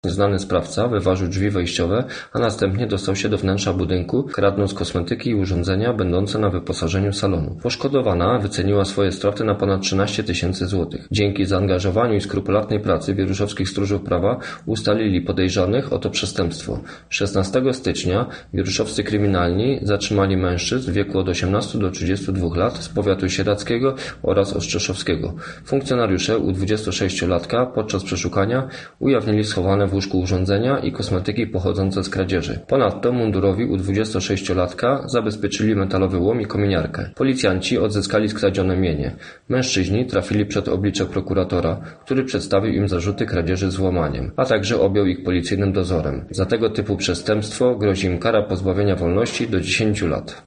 Nieznany sprawca wyważył drzwi wejściowe, a następnie dostał się do wnętrza budynku, kradnąc kosmetyki i urządzenia będące na wyposażeniu salonu. Poszkodowana wyceniła swoje straty na ponad 13 000 złotych. Dzięki zaangażowaniu i skrupulatnej pracy wieruszowskich stróżów prawa ustalili podejrzanych o to przestępstwo. 16 stycznia wieruszowscy kryminalni zatrzymali mężczyzn w wieku od 18 do 32 lat z powiatu sieradzkiego oraz ostrzeszowskiego. Funkcjonariusze u 26-latka podczas przeszukania ujawnili schowane w łóżku urządzenia i kosmetyki pochodzące z kradzieży. Ponadto mundurowi u 26-latka zabezpieczyli metalowy łom i kominiarkę. Policjanci odzyskali skradzione mienie. Mężczyźni trafili przed oblicze prokuratora, który przedstawił im zarzuty kradzieży z włamaniem, a także objął ich policyjnym dozorem. Za tego typu przestępstwo grozi im kara pozbawienia wolności do 10 lat.